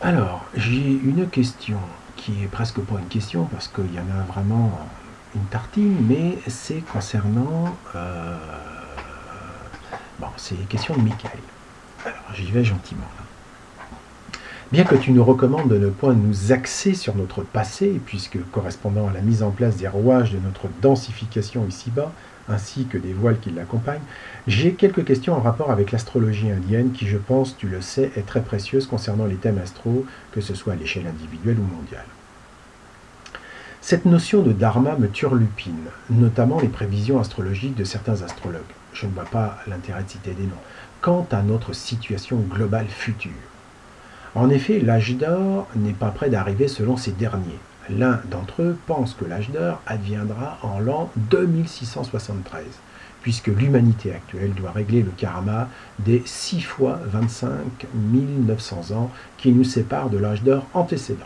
Alors, j'ai une question qui est presque pas une question parce qu'il y en a vraiment une tartine, mais c'est concernant. Bon, c'est une question de Michael. Alors, j'y vais gentiment. Bien que tu nous recommandes de ne point nous axer sur notre passé, puisque correspondant à la mise en place des rouages de notre densification ici-bas, ainsi que des voiles qui l'accompagnent, j'ai quelques questions en rapport avec l'astrologie indienne qui, je pense, tu le sais, est très précieuse concernant les thèmes astraux, que ce soit à l'échelle individuelle ou mondiale. Cette notion de dharma me turlupine, notamment les prévisions astrologiques de certains astrologues. Je ne vois pas l'intérêt de citer des noms. Quant à notre situation globale future, en effet, l'âge d'or n'est pas près d'arriver selon ces derniers. L'un d'entre eux pense que l'âge d'or adviendra en l'an 2673, puisque l'humanité actuelle doit régler le karma des 6 fois 25 900 ans qui nous séparent de l'âge d'or antécédent.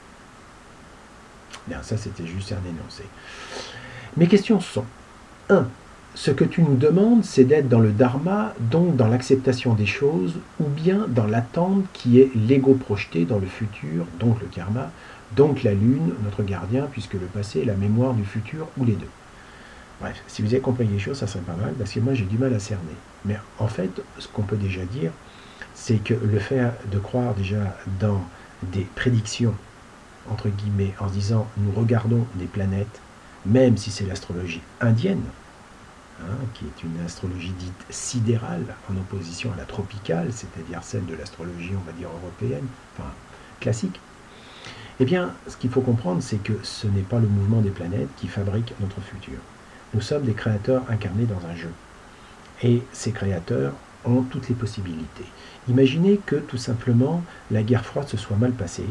Bien, ça c'était juste un énoncé. Mes questions sont 1. Ce que tu nous demandes, c'est d'être dans le dharma, donc dans l'acceptation des choses, ou bien dans l'attente qui est l'ego projeté dans le futur, donc le karma, donc la lune, notre gardien, puisque le passé est la mémoire du futur, ou les deux. Bref, si vous avez compris les choses, ça serait pas mal, parce que moi j'ai du mal à cerner. Mais en fait, ce qu'on peut déjà dire, c'est que le fait de croire déjà dans des prédictions, entre guillemets, en se disant nous regardons des planètes, même si c'est l'astrologie indienne, qui est une astrologie dite sidérale, en opposition à la tropicale, c'est-à-dire celle de l'astrologie, on va dire, européenne, enfin classique, eh bien, ce qu'il faut comprendre, c'est que ce n'est pas le mouvement des planètes qui fabrique notre futur. Nous sommes des créateurs incarnés dans un jeu. Et ces créateurs ont toutes les possibilités. Imaginez que, tout simplement, la guerre froide se soit mal passée.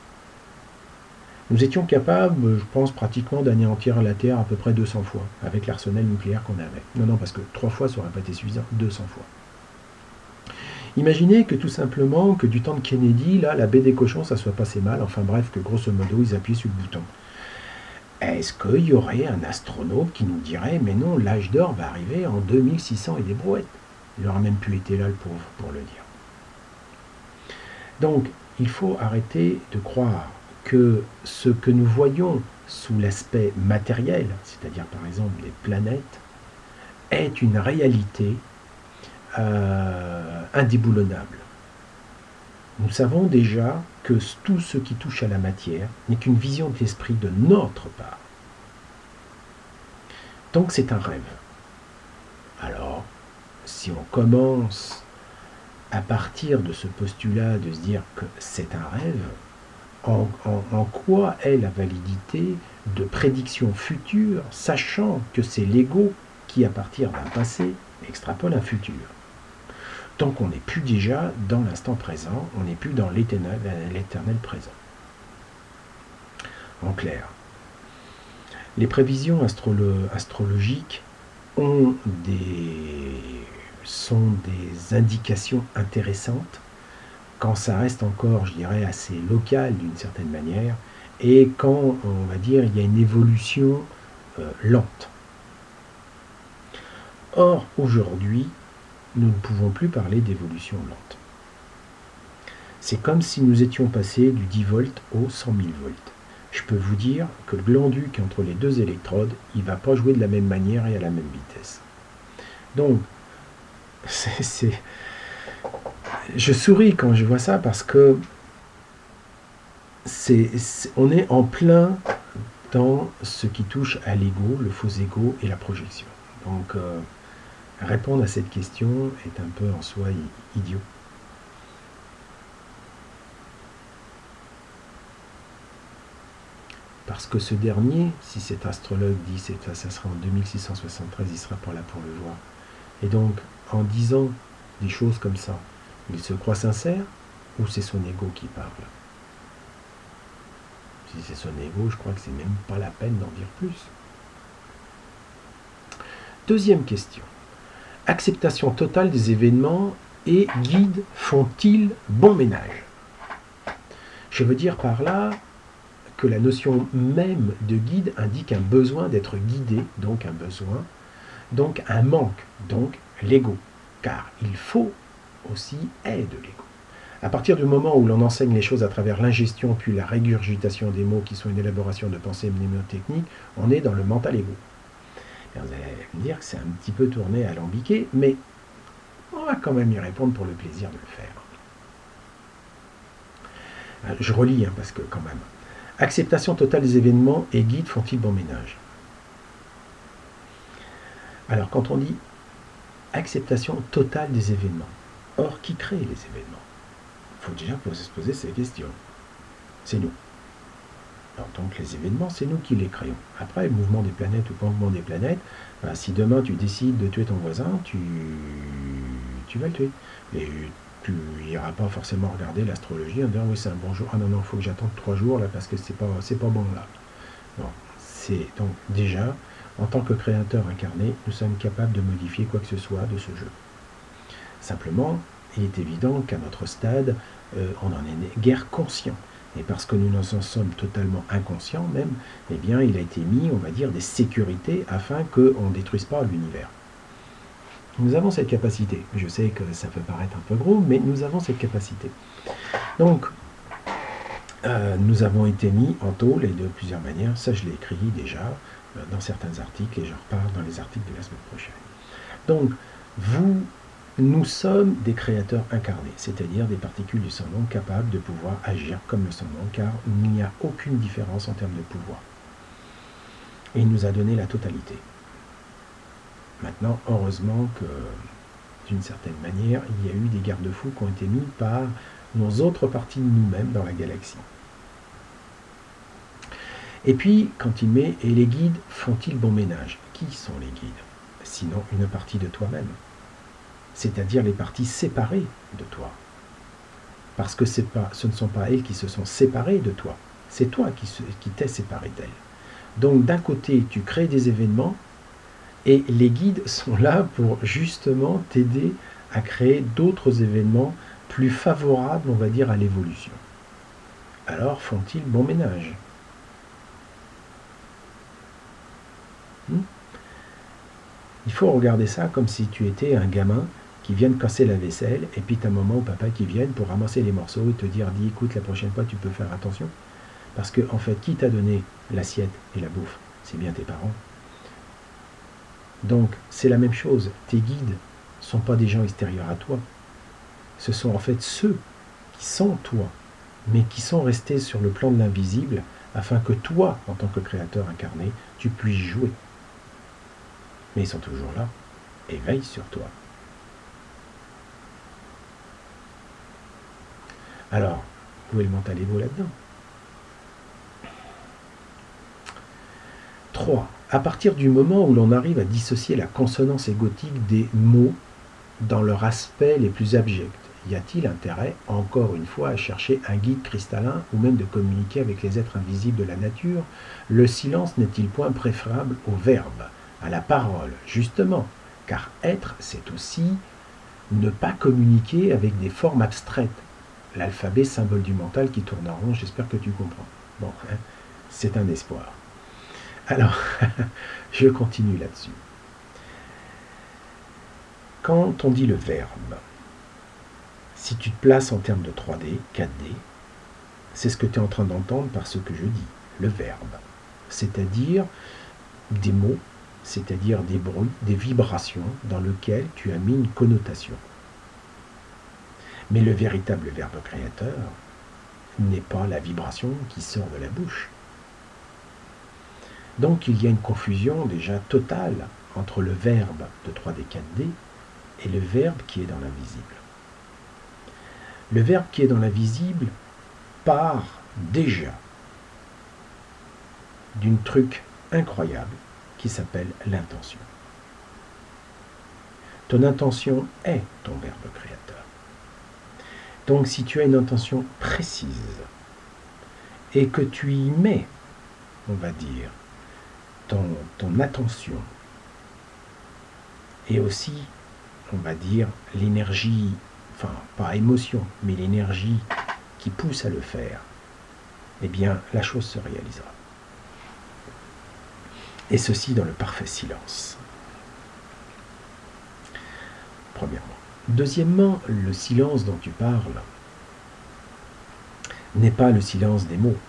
Nous étions capables, je pense, pratiquement d'anéantir la Terre à peu près 200 fois, avec l'arsenal nucléaire qu'on avait. Non, parce que 3 fois, ça n'aurait pas été suffisant, 200 fois. Imaginez que tout simplement, que du temps de Kennedy, là, la baie des cochons, ça soit passé mal, enfin bref, que grosso modo, ils appuient sur le bouton. Est-ce qu'il y aurait un astronaute qui nous dirait « Mais non, l'âge d'or va arriver en 2600 et des brouettes ». Il n'aurait même plus été là, le pauvre, pour le dire. Donc, il faut arrêter de croire que ce que nous voyons sous l'aspect matériel, c'est-à-dire par exemple les planètes, est une réalité indéboulonnable. Nous savons déjà que tout ce qui touche à la matière n'est qu'une vision de l'esprit de notre part. Donc c'est un rêve. Alors, si on commence à partir de ce postulat de se dire que c'est un rêve, en quoi est la validité de prédictions futures, sachant que c'est l'ego qui, à partir d'un passé, extrapole un futur. Tant qu'on n'est plus déjà dans l'instant présent, on n'est plus dans l'éternel présent. En clair, les prévisions astrologiques sont des indications intéressantes quand ça reste encore, je dirais, assez local d'une certaine manière, et quand, on va dire, il y a une évolution lente. Or, aujourd'hui, nous ne pouvons plus parler d'évolution lente. C'est comme si nous étions passés du 10 volts au 100 000 volts. Je peux vous dire que le glanduc entre les deux électrodes, il ne va pas jouer de la même manière et à la même vitesse. Donc, je souris quand je vois ça parce que on est en plein dans ce qui touche à l'ego, le faux ego et la projection. Donc, répondre à cette question est un peu en soi idiot. Parce que ce dernier, si cet astrologue dit que ça sera en 2673, il sera pas là pour le voir. Et donc, en disant des choses comme ça, il se croit sincère ou c'est son ego qui parle? Si c'est son ego, je crois que c'est même pas la peine d'en dire plus. Deuxième question. Acceptation totale des événements et guides font-ils bon ménage? Je veux dire par là que la notion même de guide indique un besoin d'être guidé, donc un besoin, donc un manque, donc l'ego, car il faut aussi être de l'ego. À partir du moment où l'on enseigne les choses à travers l'ingestion puis la régurgitation des mots qui sont une élaboration de pensée mnémotechnique, on est dans le mental ego. Et vous allez me dire que c'est un petit peu tourné à alambiqué, mais on va quand même y répondre pour le plaisir de le faire. Je relis, parce que quand même. Acceptation totale des événements et guides font-ils bon ménage? Alors, quand on dit acceptation totale des événements, or, qui crée les événements? Il faut déjà se poser ces questions. C'est nous. Alors, donc, les événements, c'est nous qui les créons. Après, le mouvement des planètes ou pas le mouvement des planètes, ben, si demain tu décides de tuer ton voisin, tu vas le tuer. Et tu n'iras pas forcément regarder l'astrologie en disant oui, c'est un bon jour. Ah non, il faut que j'attende 3 jours là parce que c'est pas bon là. Non, c'est donc déjà, en tant que créateur incarné, nous sommes capables de modifier quoi que ce soit de ce jeu. Simplement, il est évident qu'à notre stade, on n'en est guère conscient. Et parce que nous en sommes totalement inconscients même, eh bien, il a été mis, on va dire, des sécurités afin qu'on ne détruise pas l'univers. Nous avons cette capacité. Je sais que ça peut paraître un peu gros, mais nous avons cette capacité. Donc, nous avons été mis en tôle et de plusieurs manières. Ça, je l'ai écrit déjà dans certains articles et je reparle dans les articles de la semaine prochaine. Donc, nous sommes des créateurs incarnés, c'est-à-dire des particules du sans-nom capables de pouvoir agir comme le sans-nom, car il n'y a aucune différence en termes de pouvoir. Et il nous a donné la totalité. Maintenant, heureusement que, d'une certaine manière, il y a eu des garde-fous qui ont été mis par nos autres parties de nous-mêmes dans la galaxie. Et puis, quand il met « Et les guides font-ils bon ménage ?» Qui sont les guides? Sinon, une partie de toi-même. C'est-à-dire les parties séparées de toi. Parce que ce ne sont pas elles qui se sont séparées de toi, c'est toi qui t'es séparé d'elles. Donc d'un côté, tu crées des événements, et les guides sont là pour justement t'aider à créer d'autres événements plus favorables, on va dire, à l'évolution. Alors font-ils bon ménage? Il faut regarder ça comme si tu étais un gamin qui vient de casser la vaisselle, et puis tu as maman ou papa qui viennent pour ramasser les morceaux et te dire, écoute, la prochaine fois, tu peux faire attention. Parce que, en fait, qui t'a donné l'assiette et la bouffe? C'est bien tes parents. Donc, c'est la même chose. Tes guides ne sont pas des gens extérieurs à toi. Ce sont en fait ceux qui sont toi, mais qui sont restés sur le plan de l'invisible, afin que toi, en tant que créateur incarné, tu puisses jouer. Mais ils sont toujours là, et veillent sur toi. Alors, où est le mental ego là-dedans? 3. À partir du moment où l'on arrive à dissocier la consonance égotique des mots dans leur aspect les plus abjects, y a-t-il intérêt, encore une fois, à chercher un guide cristallin ou même de communiquer avec les êtres invisibles de la nature? Le silence n'est-il point préférable au verbe, à la parole, justement, car être, c'est aussi ne pas communiquer avec des formes abstraites. L'alphabet, symbole du mental qui tourne en rond, j'espère que tu comprends. Bon, c'est un espoir. Alors, je continue là-dessus. Quand on dit le verbe, si tu te places en termes de 3D, 4D, c'est ce que tu es en train d'entendre par ce que je dis, le verbe. C'est-à-dire des mots, c'est-à-dire des bruits, des vibrations dans lesquelles tu as mis une connotation. Mais le véritable verbe créateur n'est pas la vibration qui sort de la bouche. Donc il y a une confusion déjà totale entre le verbe de 3D, 4D et le verbe qui est dans l'invisible. Le verbe qui est dans l'invisible part déjà d'un truc incroyable qui s'appelle l'intention. Ton intention est ton verbe créateur. Donc si tu as une intention précise et que tu y mets, on va dire, ton attention et aussi, on va dire, l'énergie, enfin pas émotion, mais l'énergie qui pousse à le faire, eh bien la chose se réalisera. Et ceci dans le parfait silence. Premièrement. Deuxièmement, le silence dont tu parles, n'est pas le silence des mots.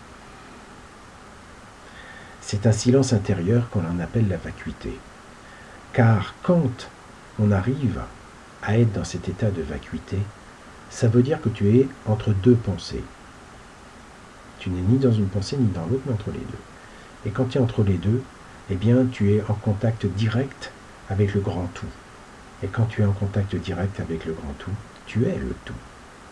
C'est un silence intérieur qu'on en appelle la vacuité. Car quand on arrive à être dans cet état de vacuité, ça veut dire que tu es entre deux pensées. Tu n'es ni dans une pensée ni dans l'autre, mais entre les deux. Et quand tu es entre les deux, eh bien, tu es en contact direct avec le grand tout. Et quand tu es en contact direct avec le grand tout, tu es le tout.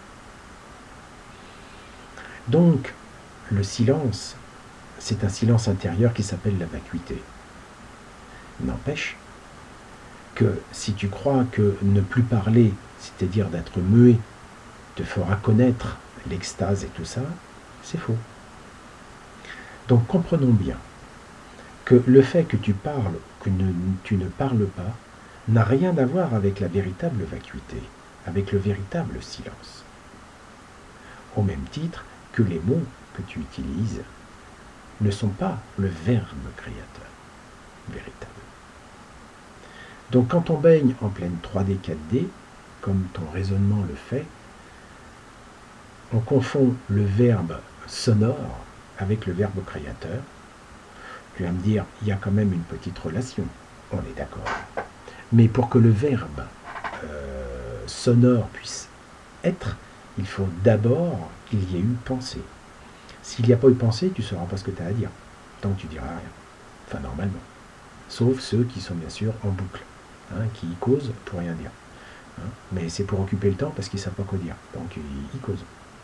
Donc, le silence, c'est un silence intérieur qui s'appelle la vacuité. N'empêche que si tu crois que ne plus parler, c'est-à-dire d'être muet, te fera connaître l'extase et tout ça, c'est faux. Donc comprenons bien que le fait que tu parles, que tu ne parles pas, n'a rien à voir avec la véritable vacuité, avec le véritable silence. Au même titre que les mots que tu utilises ne sont pas le verbe créateur véritable. Donc quand on baigne en pleine 3D, 4D, comme ton raisonnement le fait, on confond le verbe sonore avec le verbe créateur. Tu vas me dire, il y a quand même une petite relation, on est d'accord. Mais pour que le verbe sonore puisse être, il faut d'abord qu'il y ait eu pensée. S'il n'y a pas eu pensée, tu ne sauras pas ce que tu as à dire. Donc tu diras rien. Enfin, normalement. Sauf ceux qui sont bien sûr en boucle, qui causent pour rien dire. Mais c'est pour occuper le temps parce qu'ils ne savent pas quoi dire. Donc ils causent.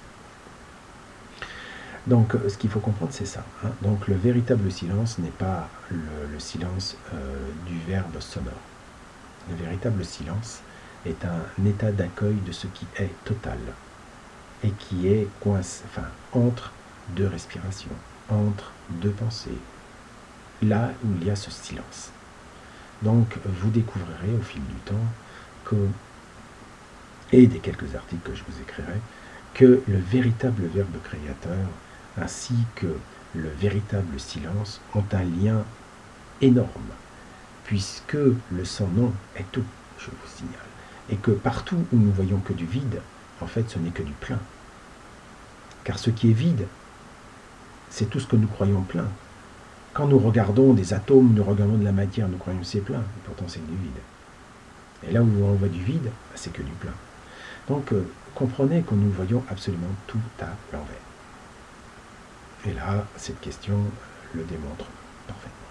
Donc ce qu'il faut comprendre, c'est ça. Donc le véritable silence n'est pas le silence du verbe sonore. Le véritable silence est un état d'accueil de ce qui est total et qui est entre deux respirations, entre deux pensées, là où il y a ce silence. Donc vous découvrirez au fil du temps et des quelques articles que je vous écrirai, que le véritable verbe créateur ainsi que le véritable silence ont un lien énorme, puisque le sans nom est tout, je vous signale, et que partout où nous voyons que du vide, en fait ce n'est que du plein. Car ce qui est vide, c'est tout ce que nous croyons plein. Quand nous regardons des atomes, nous regardons de la matière, nous croyons que c'est plein, et pourtant c'est du vide. Et là où on voit du vide, c'est que du plein. Donc comprenez que nous voyons absolument tout à l'envers. Et là, cette question le démontre parfaitement.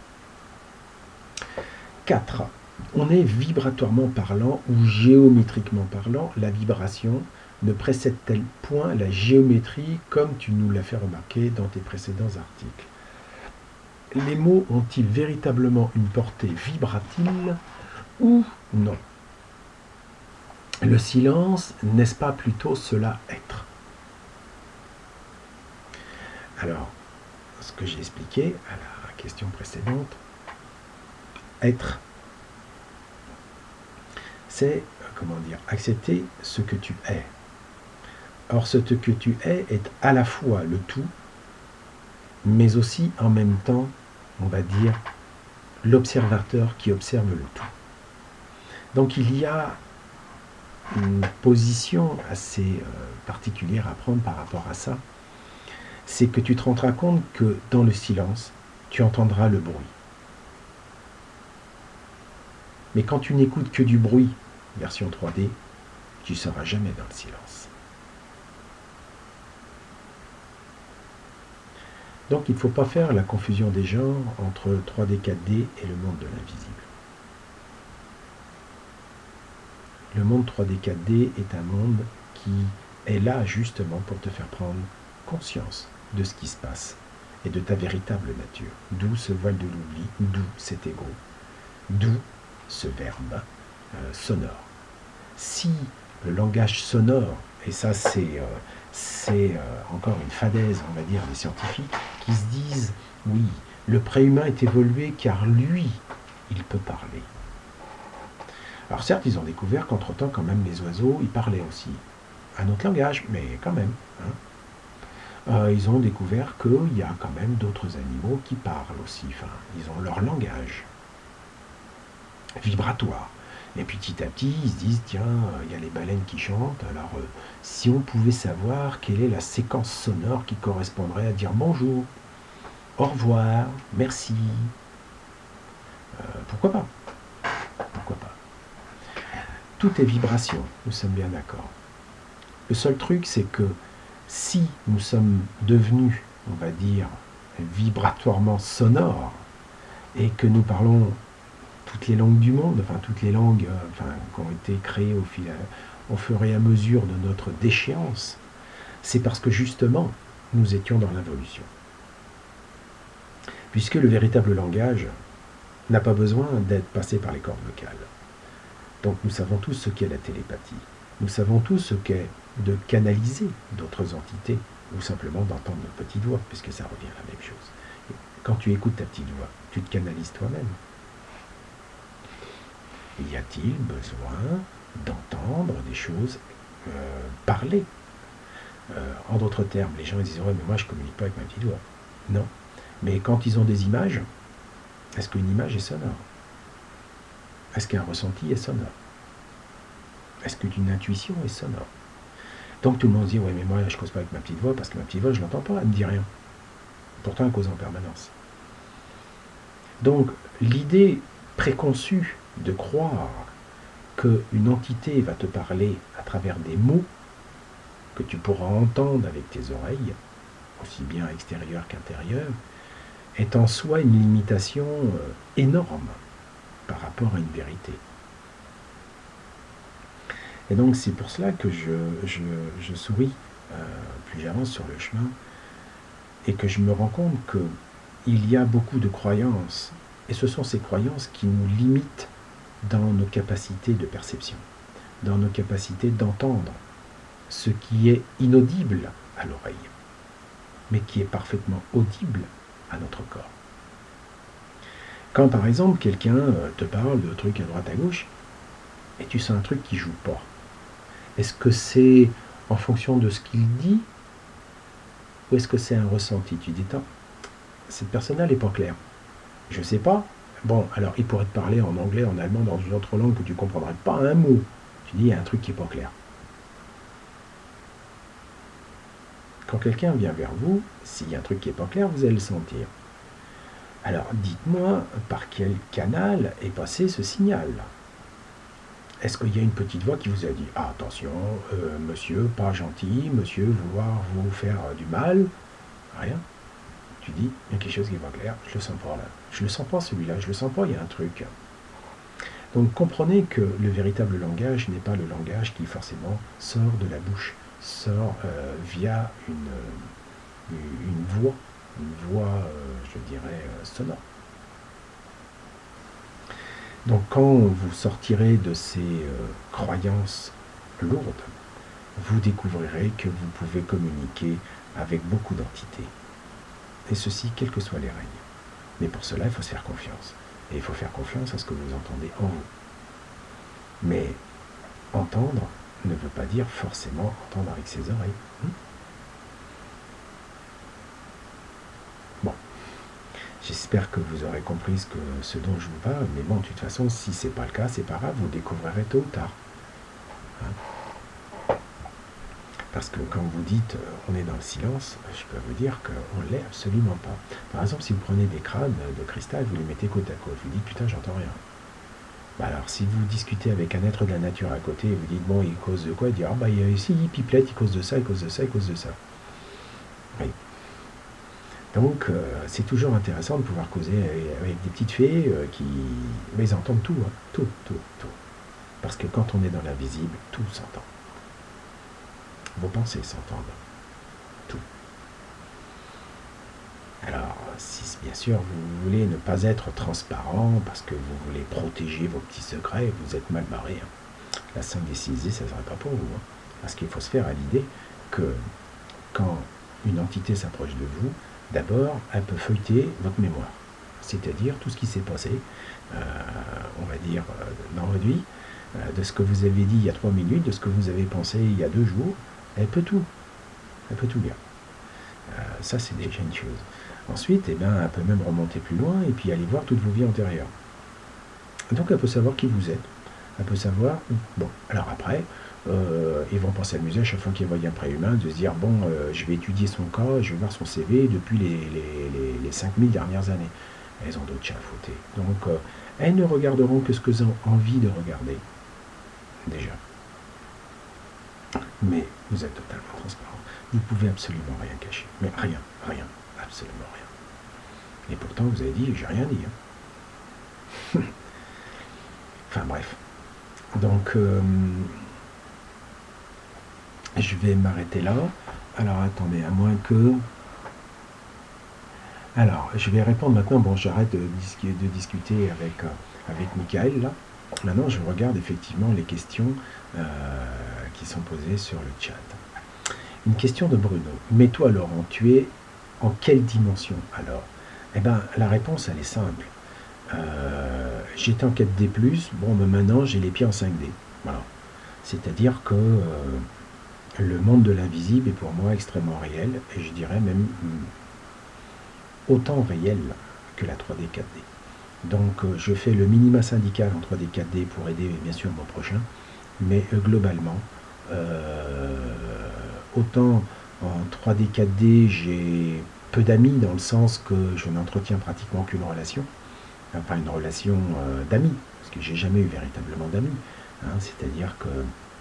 4. On est vibratoirement parlant ou géométriquement parlant, la vibration ne précède-t-elle point la géométrie comme tu nous l'as fait remarquer dans tes précédents articles? Les mots ont-ils véritablement une portée vibratile ou non? Le silence, n'est-ce pas plutôt cela être? Alors, ce que j'ai expliqué à la question précédente, être, c'est, accepter ce que tu es. Or, ce que tu es est à la fois le tout, mais aussi en même temps, on va dire, l'observateur qui observe le tout. Donc, il y a une position assez particulière à prendre par rapport à ça, c'est que tu te rendras compte que dans le silence, tu entendras le bruit. Mais quand tu n'écoutes que du bruit, version 3D, tu ne seras jamais dans le silence. Donc il ne faut pas faire la confusion des genres entre 3D, 4D et le monde de l'invisible. Le monde 3D, 4D est un monde qui est là justement pour te faire prendre conscience de ce qui se passe et de ta véritable nature. D'où ce voile de l'oubli, d'où cet ego, d'où ce verbe sonore. Si le langage sonore, et ça c'est encore une fadaise, on va dire, des scientifiques, qui se disent, oui, le préhumain est évolué car lui, il peut parler. Alors certes, ils ont découvert qu'entre-temps, quand même, les oiseaux, ils parlaient aussi. Un autre langage, mais quand même. Ils ont découvert qu'il y a quand même d'autres animaux qui parlent aussi. Enfin, ils ont leur langage vibratoire. Et puis petit à petit, ils se disent, tiens, il y a les baleines qui chantent, alors si on pouvait savoir quelle est la séquence sonore qui correspondrait à dire bonjour, au revoir, merci, pourquoi pas? Pourquoi pas? Tout est vibration, nous sommes bien d'accord. Le seul truc, c'est que si nous sommes devenus, on va dire, vibratoirement sonores, et que nous parlons toutes les langues du monde, enfin toutes les langues qui ont été créées au fur et à mesure de notre déchéance, c'est parce que justement, nous étions dans l'involution. Puisque le véritable langage n'a pas besoin d'être passé par les cordes vocales. Donc nous savons tous ce qu'est la télépathie. Nous savons tous ce qu'est de canaliser d'autres entités, ou simplement d'entendre notre petite voix, puisque ça revient à la même chose. Et quand tu écoutes ta petite voix, tu te canalises toi-même. Y a-t-il besoin d'entendre des choses parler en d'autres termes, les gens disent « ouais, mais moi je ne communique pas avec ma petite voix ». Non. Mais quand ils ont des images, est-ce qu'une image est sonore? Est-ce qu'un ressenti est sonore? Est-ce qu'une intuition est sonore? Donc tout le monde se dit « ouais, mais moi je ne cause pas avec ma petite voix parce que ma petite voix je ne l'entends pas, elle ne me dit rien ». Pourtant elle cause en permanence. Donc l'idée préconçue de croire qu'une entité va te parler à travers des mots que tu pourras entendre avec tes oreilles, aussi bien extérieures qu'intérieures, est en soi une limitation énorme par rapport à une vérité. Et donc c'est pour cela que je souris plus j'avance sur le chemin et que je me rends compte qu'il y a beaucoup de croyances, et ce sont ces croyances qui nous limitent dans nos capacités de perception, dans nos capacités d'entendre ce qui est inaudible à l'oreille, mais qui est parfaitement audible à notre corps. Quand par exemple quelqu'un te parle de trucs à droite à gauche, et tu sens un truc qui ne joue pas, est-ce que c'est en fonction de ce qu'il dit, ou est-ce que c'est un ressenti? Tu dis, cette personne-là n'est pas claire. Je ne sais pas. Bon, alors il pourrait te parler en anglais, en allemand, dans une autre langue que tu ne comprendrais pas un mot. Tu dis, il y a un truc qui n'est pas clair. Quand quelqu'un vient vers vous, s'il y a un truc qui n'est pas clair, vous allez le sentir. Alors, dites-moi par quel canal est passé ce signal. Est-ce qu'il y a une petite voix qui vous a dit « Ah, attention, monsieur, pas gentil, monsieur, vouloir vous faire du mal ?» Rien. Tu dis « Il y a quelque chose qui n'est pas clair, je le sens pas là. Je le sens pas celui-là, je le sens pas, il y a un truc. » Donc comprenez que le véritable langage n'est pas le langage qui forcément sort de la bouche, sort via une voix, je dirais, sonore. Donc quand vous sortirez de ces croyances lourdes, vous découvrirez que vous pouvez communiquer avec beaucoup d'entités. Et ceci, quels que soient les règnes. Mais pour cela, il faut se faire confiance. Et il faut faire confiance à ce que vous entendez en vous. Mais entendre ne veut pas dire forcément entendre avec ses oreilles. Bon. J'espère que vous aurez compris ce dont je vous parle, mais bon, de toute façon, si ce n'est pas le cas, c'est pas grave, vous découvrirez tôt ou tard. Parce que quand vous dites on est dans le silence, je peux vous dire qu'on ne l'est absolument pas. Par exemple, si vous prenez des crânes de cristal, vous les mettez côte à côte, vous dites putain, j'entends rien. Bah alors, si vous discutez avec un être de la nature à côté, et vous dites bon, il cause de quoi? Il dit ah bah ici, il pipelette, il cause de ça, il cause de ça, il cause de ça. Oui. Donc, c'est toujours intéressant de pouvoir causer avec des petites fées mais ils entendent tout, hein, tout. Parce que quand on est dans l'invisible, tout s'entend. Vos pensées s'entendent. Tout. Alors, si bien sûr vous voulez ne pas être transparent parce que vous voulez protéger vos petits secrets, vous êtes mal barré. Hein. La 5 des 6 ça ne serait pas pour vous. Hein. Parce qu'il faut se faire à l'idée que quand une entité s'approche de vous, d'abord, elle peut feuilleter votre mémoire. C'est-à-dire tout ce qui s'est passé, on va dire, dans votre vie, de ce que vous avez dit il y a 3 minutes, de ce que vous avez pensé il y a 2 jours, elle peut tout. Elle peut tout lire. Ça, c'est déjà une chose. Ensuite, eh ben, elle peut même remonter plus loin et puis aller voir toutes vos vies antérieures. Donc, elle peut savoir qui vous êtes. Elle peut savoir. Bon, alors après, ils vont pas s'amuser à chaque fois qu'ils voient un préhumain de se dire, bon, je vais étudier son cas, je vais voir son CV depuis les 5000 dernières années. Elles ont d'autres chats à fouetter. Donc, elles ne regarderont que ce qu'elles ont envie de regarder, déjà. Mais vous êtes totalement transparent. Vous ne pouvez absolument rien cacher. Mais rien, absolument rien. Et pourtant, vous avez dit, j'ai rien dit. Hein. Enfin bref. Donc, je vais m'arrêter là. Alors, attendez, à moins que... Alors, je vais répondre maintenant. Bon, j'arrête de discuter avec Michael, là. Maintenant, je regarde effectivement les questions qui sont posées sur le chat. Une question de Bruno. Mais toi, Laurent, tu es en quelle dimension, alors? Eh bien, la réponse, elle est simple. J'étais en 4D+, bon, mais maintenant, j'ai les pieds en 5D. Voilà. C'est-à-dire que le monde de l'invisible est pour moi extrêmement réel, et je dirais même autant réel que la 3D 4D. Donc je fais le minima syndical en 3D 4D pour aider bien sûr mon prochain, mais globalement, autant en 3D 4D j'ai peu d'amis dans le sens que je n'entretiens pratiquement qu'une relation, enfin une relation d'amis, parce que j'ai jamais eu véritablement d'amis, hein, c'est-à-dire que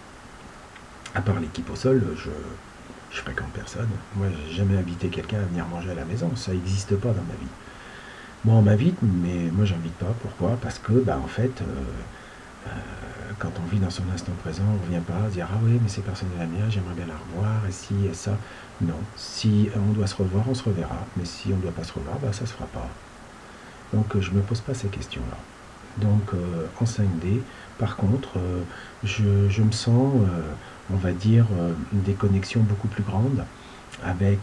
à part l'équipe au sol, je fréquente personne. Moi, j'ai jamais invité quelqu'un à venir manger à la maison. Ça n'existe pas dans ma vie. Moi, on m'invite, mais moi, j'invite pas. Pourquoi? Parce que, bah, en fait, quand on vit dans son instant présent, on ne revient pas à dire ah oui, mais ces personnes de la mienne, j'aimerais bien la revoir, et si, et ça. Non. Si on doit se revoir, on se reverra. Mais si on ne doit pas se revoir, bah, ça ne se fera pas. Donc, je ne me pose pas ces questions-là. Donc, en 5D, par contre, je me sens... on va dire, des connexions beaucoup plus grandes avec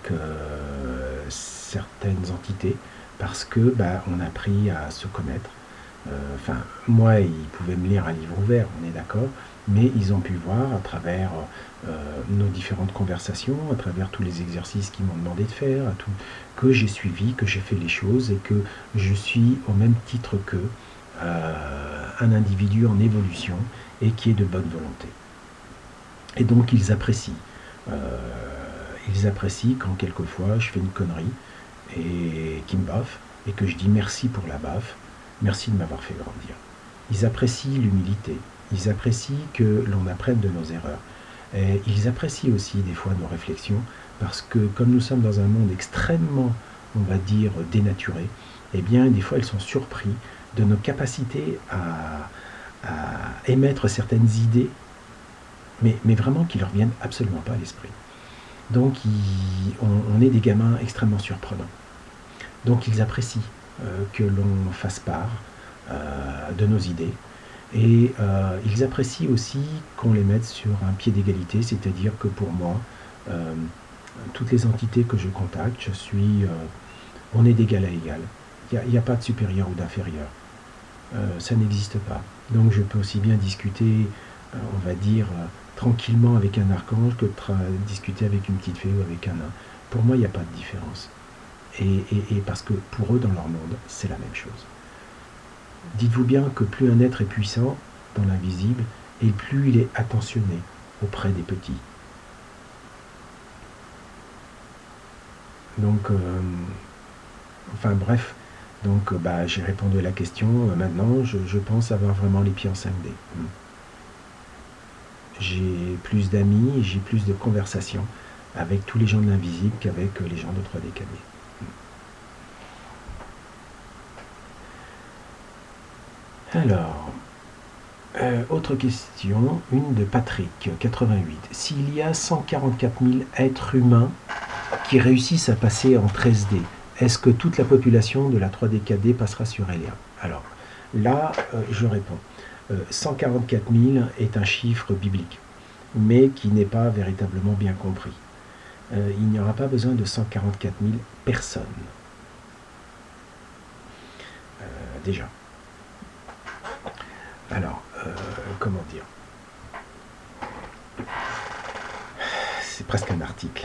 certaines entités parce que bah, on a appris à se connaître. Enfin, moi, ils pouvaient me lire un livre ouvert, on est d'accord, mais ils ont pu voir à travers nos différentes conversations, à travers tous les exercices qu'ils m'ont demandé de faire, que j'ai suivi, que j'ai fait les choses et que je suis au même titre qu'eux, un individu en évolution et qui est de bonne volonté. Et donc ils apprécient. Ils apprécient quand quelquefois je fais une connerie et qu'ils me baffent et que je dis merci pour la baffe, merci de m'avoir fait grandir. Ils apprécient l'humilité, ils apprécient que l'on apprenne de nos erreurs. Et ils apprécient aussi des fois nos réflexions parce que comme nous sommes dans un monde extrêmement, on va dire, dénaturé, eh bien des fois ils sont surpris de nos capacités à émettre certaines idées mais vraiment qui ne leur viennent absolument pas à l'esprit. Donc on est des gamins extrêmement surprenants. Donc ils apprécient que l'on fasse part de nos idées et ils apprécient aussi qu'on les mette sur un pied d'égalité, c'est-à-dire que pour moi, toutes les entités que je contacte, on est d'égal à égal. Il n'y a pas de supérieur ou d'inférieur. Ça n'existe pas. Donc je peux aussi bien discuter, on va dire, tranquillement avec un archange que discuter avec une petite fée ou avec un nain. Pour moi, il n'y a pas de différence. Et parce que pour eux, dans leur monde, c'est la même chose. Dites-vous bien que plus un être est puissant dans l'invisible, et plus il est attentionné auprès des petits. Donc, enfin bref, donc bah, j'ai répondu à la question. Maintenant, je pense avoir vraiment les pieds en 5D. J'ai plus d'amis et j'ai plus de conversations avec tous les gens de l'invisible qu'avec les gens de 3D 4D. Alors, autre question, une de Patrick, 88. S'il y a 144 000 êtres humains qui réussissent à passer en 13D, est-ce que toute la population de la 3D 4D passera sur Elia? Alors, là, je réponds. 144 000 est un chiffre biblique, mais qui n'est pas véritablement bien compris. Il n'y aura pas besoin de 144 000 personnes. Déjà. Alors, comment dire? C'est presque un article.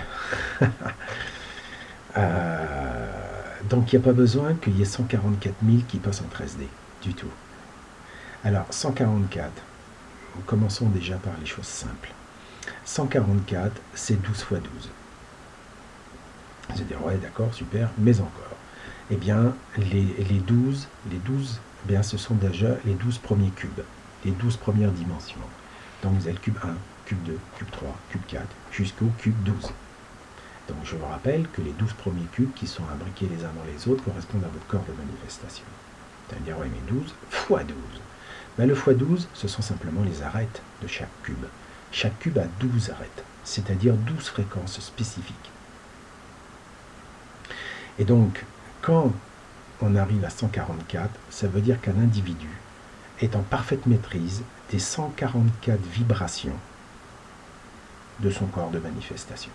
Donc, il n'y a pas besoin qu'il y ait 144 000 qui passent en 13D, du tout. Alors, 144, commençons déjà par les choses simples. 144, c'est 12 fois 12. Vous allez dire, ouais, d'accord, super, mais encore. Eh bien, les 12, eh bien, ce sont déjà les 12 premiers cubes, les 12 premières dimensions. Donc, vous avez le cube 1, cube 2, cube 3, cube 4, jusqu'au cube 12. Donc, je vous rappelle que les 12 premiers cubes qui sont imbriqués les uns dans les autres correspondent à votre corps de manifestation. Vous allez dire, ouais, mais 12 fois 12. Ben, le fois 12, ce sont simplement les arêtes de chaque cube. Chaque cube a 12 arêtes, c'est-à-dire 12 fréquences spécifiques. Et donc, quand on arrive à 144, ça veut dire qu'un individu est en parfaite maîtrise des 144 vibrations de son corps de manifestation.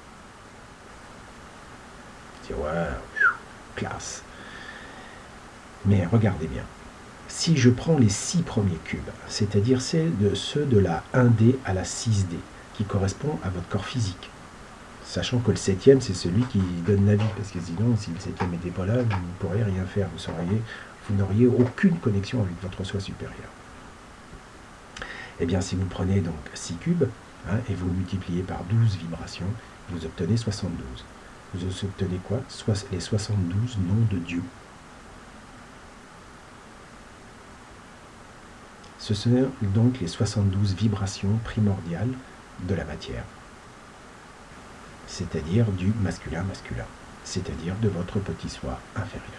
C'est ouais, classe. Mais regardez bien. Si je prends les 6 premiers cubes, c'est-à-dire ceux de la 1D à la 6D, qui correspond à votre corps physique, sachant que le 7e, c'est celui qui donne la vie, parce que sinon, si le 7e n'était pas là, vous ne pourriez rien faire, vous n'auriez aucune connexion avec votre soi supérieur. Eh bien, si vous prenez donc 6 cubes, et vous multipliez par 12 vibrations, vous obtenez 72. Vous obtenez quoi? Les 72 noms de Dieu. Ce sont donc les 72 vibrations primordiales de la matière, c'est-à-dire du masculin-masculin, c'est-à-dire de votre petit soi inférieur.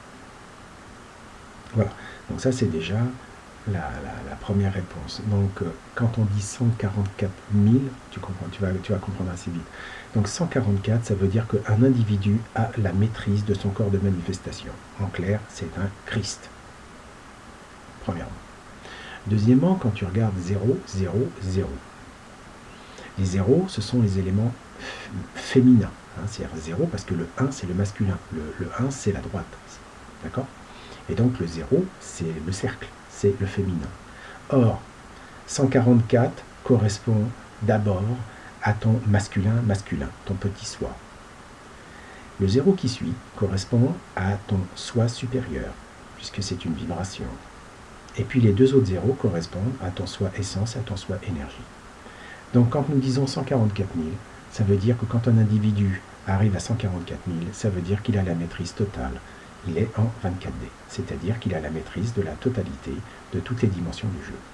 Voilà, donc ça c'est déjà la première réponse. Donc quand on dit 144 000, tu comprends, tu vas comprendre assez vite. Donc 144, ça veut dire qu'un individu a la maîtrise de son corps de manifestation. En clair, c'est un Christ. Premièrement. Deuxièmement, quand tu regardes 0, 0, 0. Les zéros, ce sont les éléments féminins. C'est-à-dire 0 parce que le 1, c'est le masculin. Le 1, c'est la droite. D'accord? Et donc le 0, c'est le cercle. C'est le féminin. Or, 144 correspond d'abord à ton masculin, ton petit soi. Le 0 qui suit correspond à ton soi supérieur, puisque c'est une vibration. Et puis les deux autres zéros correspondent à ton soi essence, à ton soi énergie. Donc quand nous disons 144 000, ça veut dire que quand un individu arrive à 144 000, ça veut dire qu'il a la maîtrise totale. Il est en 24D, c'est-à-dire qu'il a la maîtrise de la totalité de toutes les dimensions du jeu.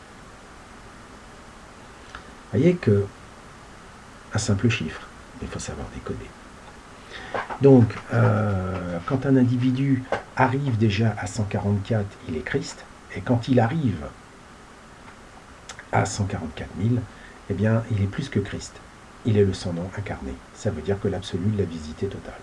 Vous voyez que un simple chiffre, il faut savoir décoder. Donc, quand un individu arrive déjà à 144, il est Christ. Et quand il arrive à 144 000, eh bien, il est plus que Christ. Il est le sans-nom incarné. Ça veut dire que l'absolu l'a visité totale.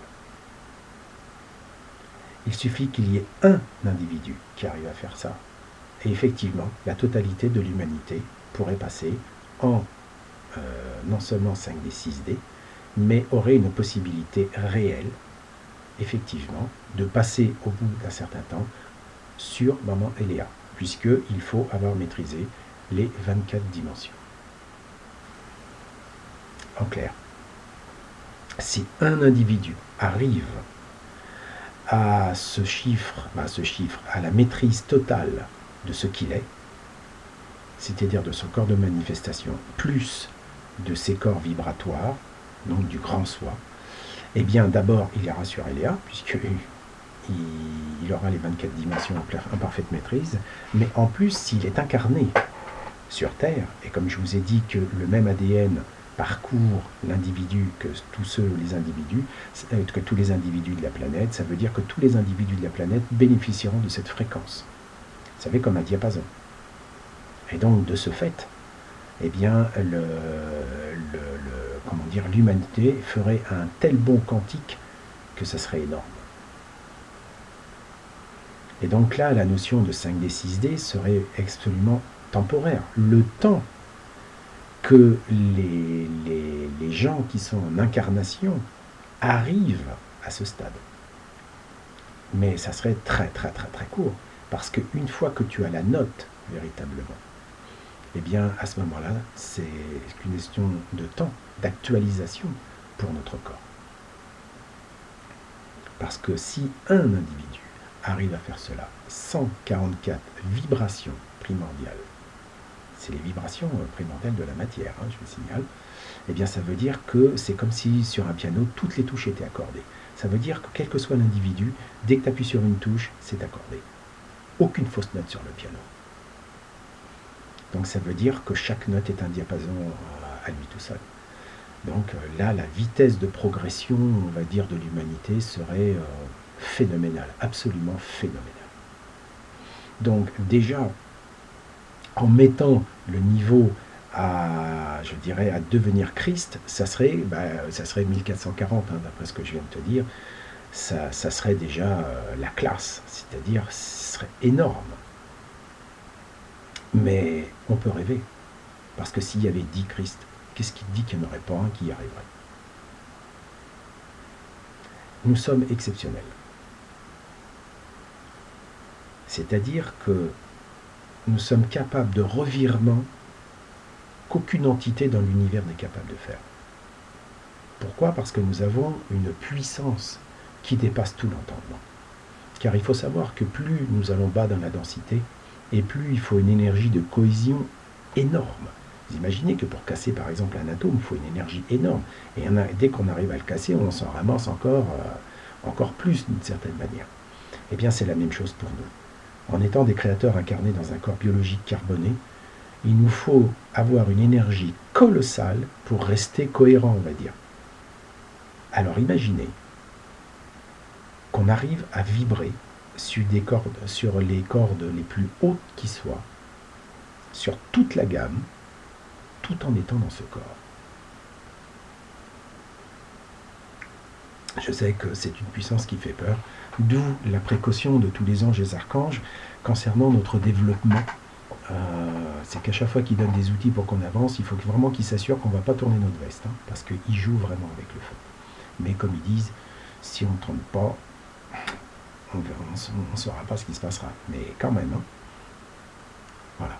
Il suffit qu'il y ait un individu qui arrive à faire ça. Et effectivement, la totalité de l'humanité pourrait passer en non seulement 5D, 6D, mais aurait une possibilité réelle, effectivement, de passer au bout d'un certain temps sur Maman et Léa, puisqu'il faut avoir maîtrisé les 24 dimensions. En clair, si un individu arrive à ce chiffre, à la maîtrise totale de ce qu'il est, c'est-à-dire de son corps de manifestation, plus de ses corps vibratoires, donc du grand soi, eh bien d'abord il ira sur Eléa, puisqu'il aura les 24 dimensions en parfaite maîtrise, mais en plus s'il est incarné sur Terre, et comme je vous ai dit que le même ADN parcourt l'individu que tous les individus de la planète, ça veut dire que tous les individus de la planète bénéficieront de cette fréquence. Vous savez, comme un diapason. Et donc, de ce fait, eh bien, l'humanité ferait un tel bond quantique que ça serait énorme. Et donc là, la notion de 5D, 6D serait absolument temporaire. Le temps que les gens qui sont en incarnation arrivent à ce stade. Mais ça serait très très très très court, parce qu'une fois que tu as la note véritablement, eh bien à ce moment-là, c'est une question de temps, d'actualisation pour notre corps. Parce que si un individu arrive à faire cela, 144 vibrations primordiales, c'est les vibrations primordiales de la matière, je vous signale, eh bien ça veut dire que c'est comme si sur un piano, toutes les touches étaient accordées. Ça veut dire que quel que soit l'individu, dès que tu appuies sur une touche, c'est accordé. Aucune fausse note sur le piano. Donc ça veut dire que chaque note est un diapason à lui tout seul. Donc là, la vitesse de progression, on va dire, de l'humanité serait phénoménale, absolument phénoménale. Donc déjà, en mettant le niveau à, je dirais, à devenir Christ, ça serait 1440, d'après ce que je viens de te dire, ça serait déjà la classe, c'est-à-dire ce serait énorme. Mais on peut rêver, parce que s'il y avait 10 Christ, qu'est-ce qui dit qu'il n'y en aurait pas un qui y arriverait? Nous sommes exceptionnels. C'est-à-dire que nous sommes capables de revirements qu'aucune entité dans l'univers n'est capable de faire. Pourquoi? Parce que nous avons une puissance qui dépasse tout l'entendement. Car il faut savoir que plus nous allons bas dans la densité, et plus il faut une énergie de cohésion énorme. Vous imaginez que pour casser par exemple un atome, il faut une énergie énorme. Et dès qu'on arrive à le casser, on s'en ramasse encore plus d'une certaine manière. Eh bien c'est la même chose pour nous. En étant des créateurs incarnés dans un corps biologique carboné, il nous faut avoir une énergie colossale pour rester cohérent, on va dire. Alors imaginez qu'on arrive à vibrer sur les cordes les plus hautes qui soient, sur toute la gamme, tout en étant dans ce corps. Je sais que c'est une puissance qui fait peur, d'où la précaution de tous les anges et les archanges concernant notre développement. C'est qu'à chaque fois qu'ils donnent des outils pour qu'on avance, il faut vraiment qu'ils s'assurent qu'on ne va pas tourner notre veste, parce qu'ils jouent vraiment avec le feu. Mais comme ils disent, si on ne tourne pas, on ne saura pas ce qui se passera. Mais quand même, voilà.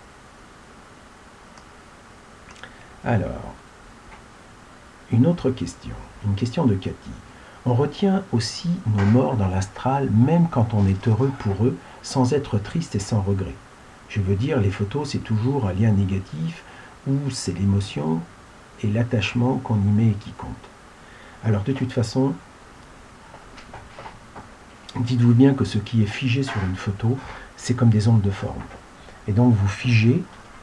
Alors, une autre question, une question de Cathy. On retient aussi nos morts dans l'astral, même quand on est heureux pour eux, sans être triste et sans regret. Je veux dire, les photos, c'est toujours un lien négatif, où c'est l'émotion et l'attachement qu'on y met et qui compte. Alors, de toute façon, dites-vous bien que ce qui est figé sur une photo, c'est comme des ondes de forme. Et donc, vous figez,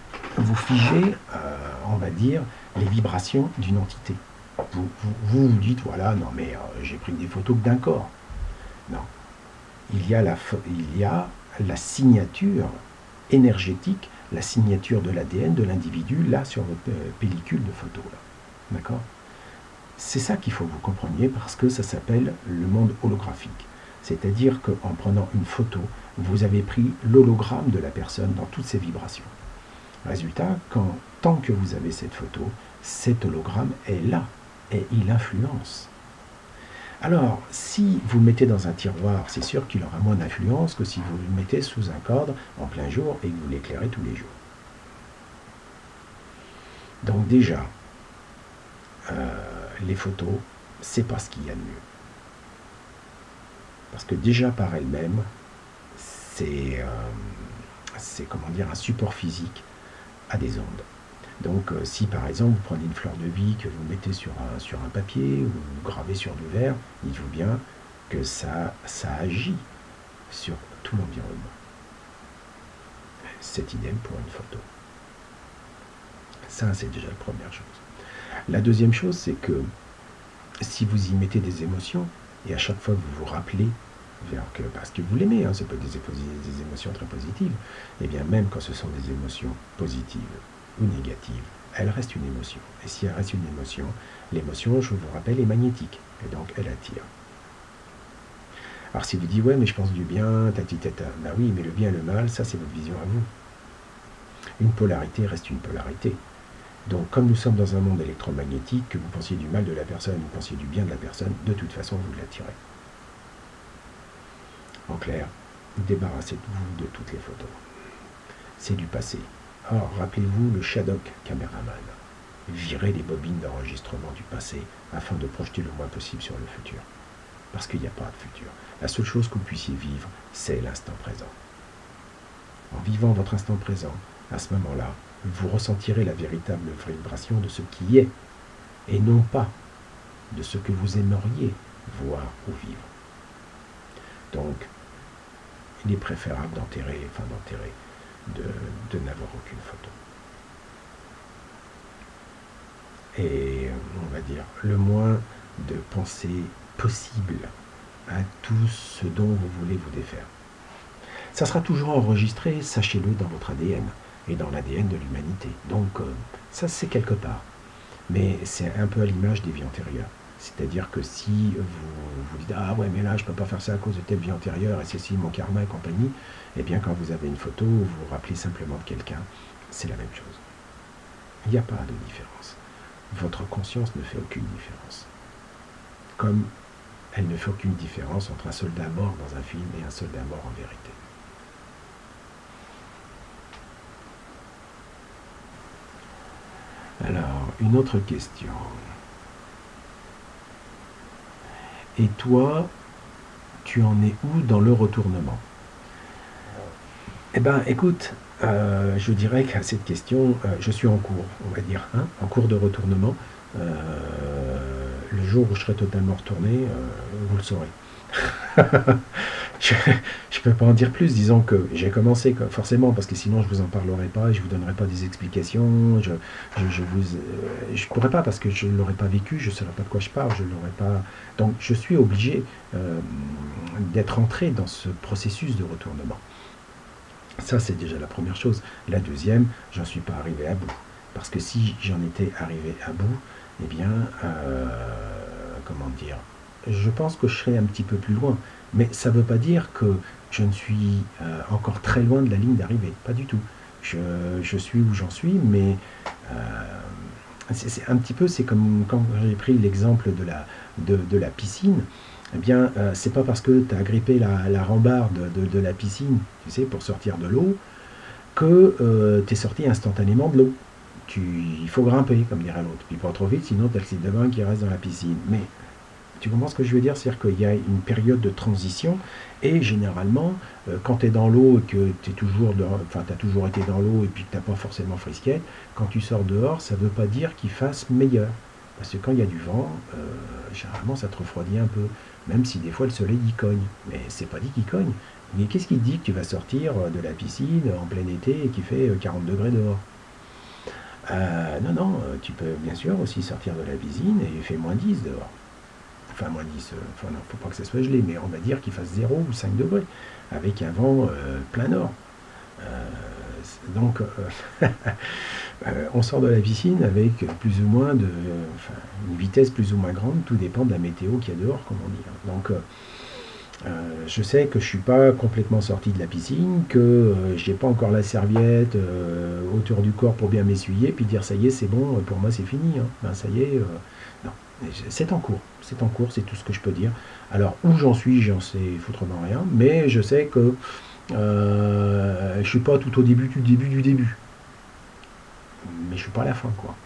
on va dire, les vibrations d'une entité. Vous dites, voilà, non mais j'ai pris des photos que d'un corps. Non. Il y a la signature énergétique, la signature de l'ADN de l'individu, là, sur votre pellicule de photo. D'accord? C'est ça qu'il faut que vous compreniez, parce que ça s'appelle le monde holographique. C'est-à-dire qu'en prenant une photo, vous avez pris l'hologramme de la personne dans toutes ses vibrations. Résultat, tant que vous avez cette photo, cet hologramme est là, et il influence. Alors, si vous le mettez dans un tiroir, c'est sûr qu'il aura moins d'influence que si vous le mettez sous un cadre en plein jour et que vous l'éclairez tous les jours. Donc déjà, les photos, c'est pas ce qu'il y a de mieux. Parce que déjà par elle-même, c'est comment dire, un support physique à des ondes. Donc si par exemple vous prenez une fleur de vie que vous mettez sur un papier ou vous gravez sur du verre, dites-vous bien que ça agit sur tout l'environnement. C'est idem pour une photo. Ça, c'est déjà la première chose. La deuxième chose, c'est que si vous y mettez des émotions, et à chaque fois que vous vous rappelez, parce que vous l'aimez, ça peut être des émotions très positives, et bien même quand ce sont des émotions positives ou négatives, elle reste une émotion. Et si elle reste une émotion, l'émotion, je vous rappelle, est magnétique, et donc elle attire. Alors si vous dites, ouais, mais je pense du bien, tatitata, ben oui, mais le bien et le mal, ça c'est votre vision à vous. Une polarité reste une polarité. Donc comme nous sommes dans un monde électromagnétique, que vous pensiez du mal de la personne, vous pensiez du bien de la personne, de toute façon vous l'attirez. En clair, débarrassez-vous de toutes les photos. C'est du passé. Or, rappelez-vous le Shadok Cameraman. Virez les bobines d'enregistrement du passé afin de projeter le moins possible sur le futur. Parce qu'il n'y a pas de futur. La seule chose que vous puissiez vivre, c'est l'instant présent. En vivant votre instant présent, à ce moment-là, vous ressentirez la véritable vibration de ce qui est, et non pas de ce que vous aimeriez voir ou vivre. Donc, il est préférable de n'avoir aucune photo. Et on va dire le moins de pensées possible à tout ce dont vous voulez vous défaire. Ça sera toujours enregistré, sachez-le, dans votre ADN et dans l'ADN de l'humanité. Donc ça c'est quelque part. Mais c'est un peu à l'image des vies antérieures. C'est-à-dire que si vous dites « Ah ouais, mais là, je ne peux pas faire ça à cause de telle vie antérieure, et c'est si mon karma et compagnie », eh bien, quand vous avez une photo, vous vous rappelez simplement de quelqu'un, c'est la même chose. Il n'y a pas de différence. Votre conscience ne fait aucune différence. Comme elle ne fait aucune différence entre un soldat mort dans un film et un soldat mort en vérité. Alors, une autre question. Et toi, tu en es où dans le retournement? Eh bien, écoute, je dirais qu'à cette question, je suis en cours, on va dire, en cours de retournement. Le jour où je serai totalement retourné, vous le saurez. Je ne peux pas en dire plus, disons que j'ai commencé, forcément, parce que sinon je ne vous en parlerai pas, je ne vous donnerai pas des explications, je pourrais pas, parce que je ne l'aurais pas vécu, je ne saurais pas de quoi je parle, je l'aurais pas... Donc je suis obligé d'être entré dans ce processus de retournement. Ça, c'est déjà la première chose. La deuxième, j'en suis pas arrivé à bout. Parce que si j'en étais arrivé à bout, eh bien, comment dire, je pense que je serais un petit peu plus loin. Mais ça ne veut pas dire que je ne suis encore très loin de la ligne d'arrivée. Pas du tout. Je suis où j'en suis, mais c'est un petit peu, c'est comme quand j'ai pris l'exemple de la piscine. Eh bien, c'est pas parce que tu as grippé la rambarde de la piscine, tu sais, pour sortir de l'eau, que tu es sorti instantanément de l'eau. Il faut grimper, comme dirait l'autre. Puis pas trop vite, sinon tu as le site de bain qui reste dans la piscine. Mais tu comprends ce que je veux dire? C'est-à-dire qu'il y a une période de transition, et généralement, quand tu es dans l'eau et que tu as toujours été dans l'eau et puis que tu n'as pas forcément frisquet, quand tu sors dehors, ça ne veut pas dire qu'il fasse meilleur. Parce que quand il y a du vent, généralement ça te refroidit un peu, même si des fois le soleil y cogne. Mais c'est pas dit qu'il cogne. Mais qu'est-ce qui te dit que tu vas sortir de la piscine en plein été et qu'il fait 40 degrés dehors? Non, tu peux bien sûr aussi sortir de la piscine et il fait moins 10 dehors. Enfin, moins 10, non, faut pas que ça soit gelé, mais on va dire qu'il fasse 0 ou 5 degrés, avec un vent plein nord. Donc, on sort de la piscine avec plus ou moins une vitesse plus ou moins grande, tout dépend de la météo qu'il y a dehors, comme on dit. Donc, je sais que je ne suis pas complètement sorti de la piscine, que je n'ai pas encore la serviette autour du corps pour bien m'essuyer, puis dire ça y est, c'est bon, pour moi c'est fini. Ben, ça y est, non, c'est en cours, c'est tout ce que je peux dire. Alors, où j'en suis, j'en sais foutrement rien, mais je sais que je ne suis pas tout au début du début. Mais je suis pas à la fin, quoi.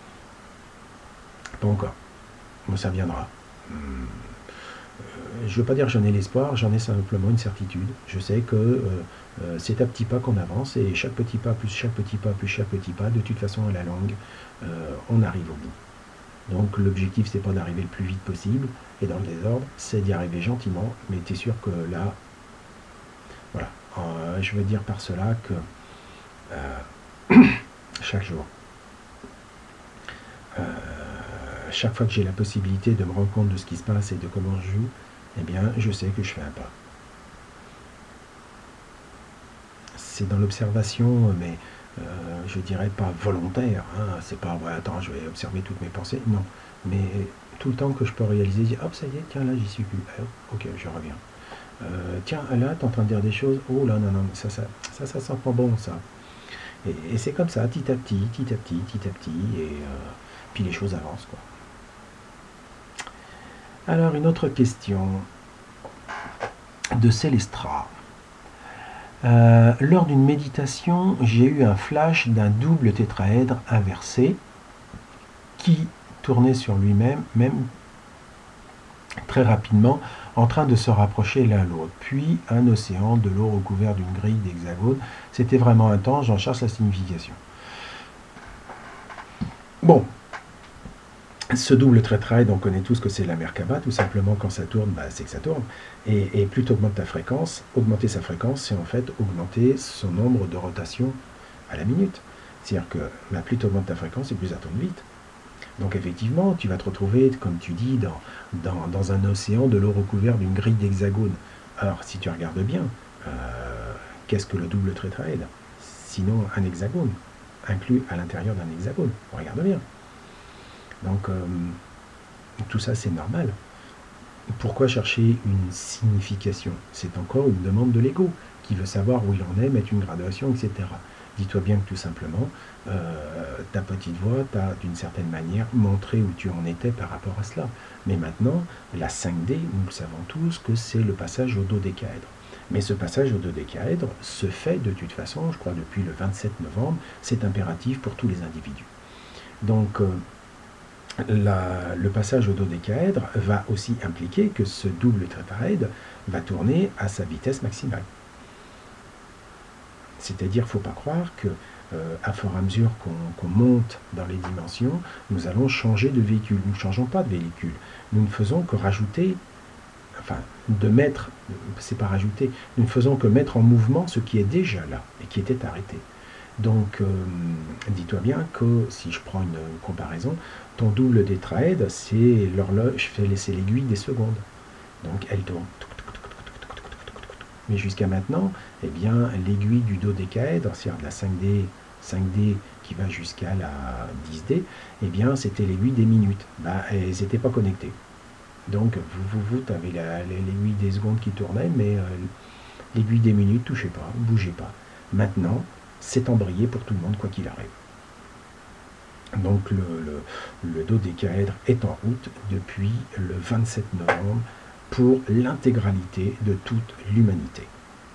Pas encore. Moi, ça viendra. Je ne veux pas dire que j'en ai l'espoir, j'en ai simplement une certitude. Je sais que c'est à petits pas qu'on avance, et chaque petit pas, plus chaque petit pas, plus chaque petit pas, de toute façon, à la longue, on arrive au bout. Donc l'objectif, c'est pas d'arriver le plus vite possible, et dans le désordre, c'est d'y arriver gentiment, mais tu es sûr que là, voilà, je veux dire par cela que chaque jour, chaque fois que j'ai la possibilité de me rendre compte de ce qui se passe et de comment je joue, eh bien, je sais que je fais un pas. C'est dans l'observation, mais je dirais pas volontaire. C'est pas, ouais, attends, je vais observer toutes mes pensées. Non, mais tout le temps que je peux réaliser, dire, hop, ça y est, tiens, là, j'y suis plus. Ok, je reviens. Tiens, là, tu es en train de dire des choses. Oh là, non, ça sent pas bon, ça. Et c'est comme ça, petit à petit, et puis les choses avancent, quoi. Alors, une autre question de Célestra. Lors d'une méditation, j'ai eu un flash d'un double tétraèdre inversé qui tournait sur lui-même, même très rapidement, en train de se rapprocher l'un l'autre. Puis un océan de l'eau recouvert d'une grille d'hexagones. C'était vraiment intense, j'en cherche la signification. Bon, ce double tetraèdre, on connaît tous que c'est la Merkaba, tout simplement quand ça tourne, bah, c'est que ça tourne. Et plus tu augmentes ta fréquence, augmenter sa fréquence, c'est en fait augmenter son nombre de rotations à la minute. C'est-à-dire que bah, plus tu augmentes ta fréquence, et plus ça tourne vite. Donc effectivement, tu vas te retrouver, comme tu dis, dans un océan de l'eau recouvert d'une grille d'hexagones. Alors, si tu regardes bien, qu'est-ce que le double tétraèdre? Sinon un hexagone, inclus à l'intérieur d'un hexagone. On regarde bien. Donc, tout ça, c'est normal. Pourquoi chercher une signification? C'est encore une demande de l'ego, qui veut savoir où il en est, mettre une graduation, etc. Dis-toi bien que tout simplement, ta petite voix t'a d'une certaine manière montré où tu en étais par rapport à cela. Mais maintenant, la 5D, nous le savons tous, que c'est le passage au dodécaèdre. Mais ce passage au dodécaèdre se fait de toute façon, je crois depuis le 27 novembre, c'est impératif pour tous les individus. Donc, le passage au dodécaèdre va aussi impliquer que ce double tétraèdre va tourner à sa vitesse maximale. C'est-à-dire, il ne faut pas croire que, à fur et à mesure qu'on monte dans les dimensions, nous allons changer de véhicule. Nous ne changeons pas de véhicule. Nous ne faisons que rajouter, enfin, c'est pas rajouter, nous ne faisons que mettre en mouvement ce qui est déjà là et qui était arrêté. Donc, dis-toi bien que, si je prends une comparaison, ton double tétraèdre, c'est l'horloge, c'est l'aiguille des secondes. Donc, elle tourne. Mais jusqu'à maintenant, eh bien, l'aiguille du dodécaèdre, c'est-à-dire de la 5D qui va jusqu'à la 10D, eh bien, c'était l'aiguille des minutes. Bah, elles n'étaient pas connectées. Donc, vous avez l'aiguille des secondes qui tournait, mais l'aiguille des minutes ne touchait pas, ne bougeait pas. Maintenant, c'est embrayé pour tout le monde, quoi qu'il arrive. Donc, le dodécaèdre est en route depuis le 27 novembre pour l'intégralité de toute l'humanité.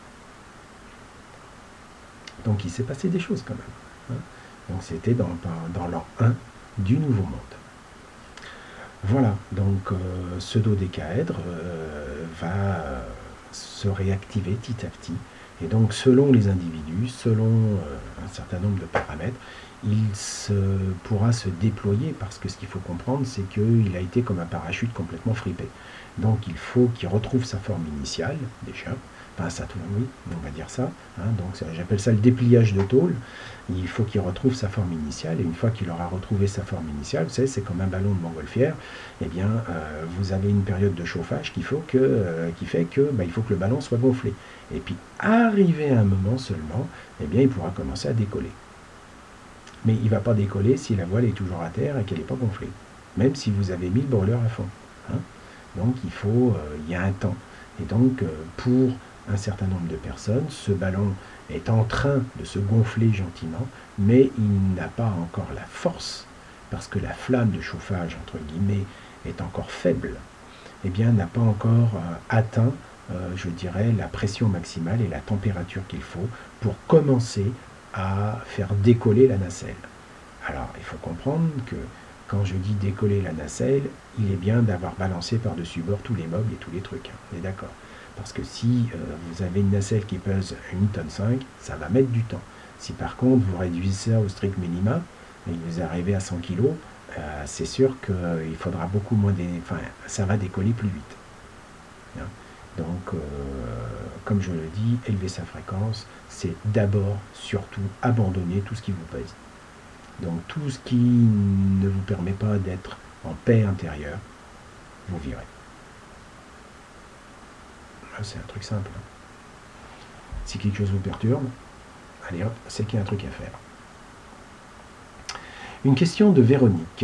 Donc il s'est passé des choses quand même. Hein. Donc c'était dans l'an 1 du Nouveau Monde. Voilà, donc ce dodécaèdre va se réactiver petit à petit. Et donc selon les individus, selon un certain nombre de paramètres, il pourra se déployer, parce que ce qu'il faut comprendre, c'est qu'il a été comme un parachute complètement fripé. Donc il faut qu'il retrouve sa forme initiale, déjà, enfin ça, oui, on va dire ça, hein, donc j'appelle ça le dépliage de tôle. Il faut qu'il retrouve sa forme initiale, et une fois qu'il aura retrouvé sa forme initiale, vous savez, c'est comme un ballon de montgolfière, eh bien, vous avez une période de chauffage qui fait que il faut que le ballon soit gonflé. Et puis, arrivé à un moment seulement, eh bien, il pourra commencer à décoller. Mais il ne va pas décoller si la voile est toujours à terre et qu'elle n'est pas gonflée, même si vous avez mis le brûleur à fond. Hein. Donc il y a un temps. Et donc pour un certain nombre de personnes, ce ballon est en train de se gonfler gentiment, mais il n'a pas encore la force, parce que la flamme de chauffage, entre guillemets, est encore faible. Eh bien, n'a pas encore atteint, je dirais, la pression maximale et la température qu'il faut pour commencer à faire décoller la nacelle. Alors, il faut comprendre que quand je dis décoller la nacelle, il est bien d'avoir balancé par-dessus bord tous les meubles et tous les trucs. Hein, on est d'accord. Parce que si vous avez une nacelle qui pèse 1,5 tonne, ça va mettre du temps. Si par contre vous réduisez ça au strict minima, et que vous arrivez à 100 kg, c'est sûr qu'il faudra beaucoup moins... ça va décoller plus vite. Hein. Donc, comme je le dis, élever sa fréquence, c'est d'abord, surtout, abandonner tout ce qui vous pèse. Donc, tout ce qui ne vous permet pas d'être en paix intérieure, vous virez. C'est un truc simple. Hein. Si quelque chose vous perturbe, allez hop, c'est qu'il y a un truc à faire. Une question de Véronique.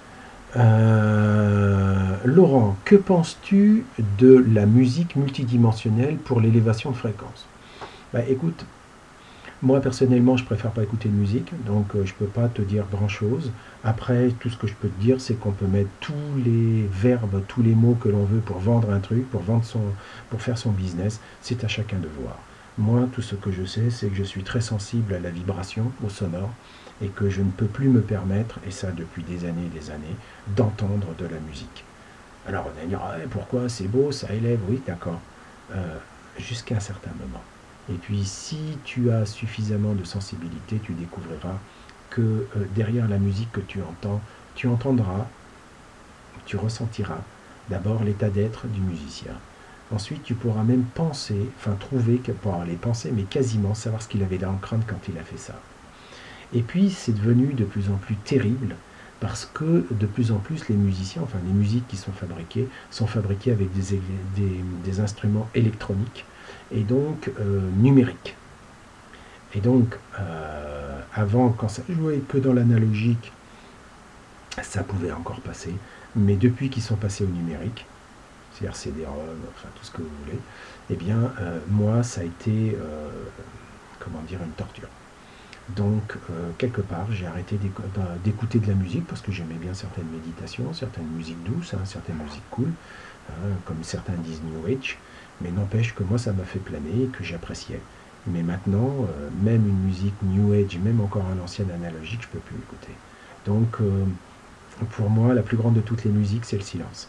Laurent, que penses-tu de la musique multidimensionnelle pour l'élévation de fréquence? Bah écoute, moi personnellement je préfère pas écouter de musique, donc je peux pas te dire grand chose. Après, tout ce que je peux te dire, c'est qu'on peut mettre tous les verbes, tous les mots que l'on veut pour vendre un truc, pour faire son business, c'est à chacun de voir. Moi, tout ce que je sais, c'est que je suis très sensible à la vibration, au sonore, et que je ne peux plus me permettre, et ça depuis des années d'entendre de la musique. Alors on va dire, ah, pourquoi c'est beau, ça élève, oui, d'accord, jusqu'à un certain moment. Et puis si tu as suffisamment de sensibilité, tu découvriras que derrière la musique que tu entends, tu entendras, tu ressentiras d'abord l'état d'être du musicien. Ensuite, tu pourras même penser, enfin trouver, pour avoir les pensées, mais quasiment savoir ce qu'il avait dans le crâne quand il a fait ça. Et puis, c'est devenu de plus en plus terrible parce que de plus en plus les musiciens, enfin les musiques qui sont fabriquées avec des instruments électroniques et donc numériques. Et donc, avant, quand ça jouait que dans l'analogique, ça pouvait encore passer, mais depuis qu'ils sont passés au numérique, c'est-à-dire CD-ROM, enfin tout ce que vous voulez, eh bien, moi, ça a été, comment dire, une torture. Donc, quelque part, j'ai arrêté d'écouter de la musique parce que j'aimais bien certaines méditations, certaines musiques douces, hein, certaines musiques cool, hein, comme certains disent New Age, mais n'empêche que moi, ça m'a fait planer et que j'appréciais. Mais maintenant, même une musique New Age, même encore un ancien analogique, je ne peux plus l'écouter. Donc, pour moi, la plus grande de toutes les musiques, c'est le silence.